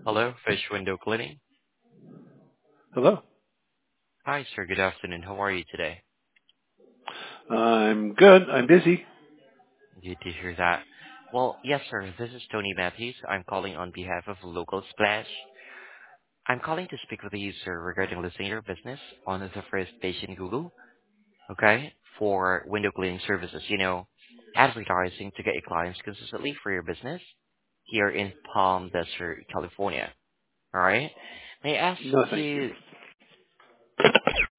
Hello, Fish Window Cleaning. Hello. Hi, sir. Good afternoon. How are you today? I'm good. I'm busy. Good to hear that. Well, yes, sir. This is Tony Matthews. I'm calling on behalf of Local Splash. I'm calling to speak with you, sir, regarding listing your business on the first page in Google, okay, for window cleaning services. Advertising to get your clients consistently for your business here in Palm Desert, California. All right. May I ask No, thank you. you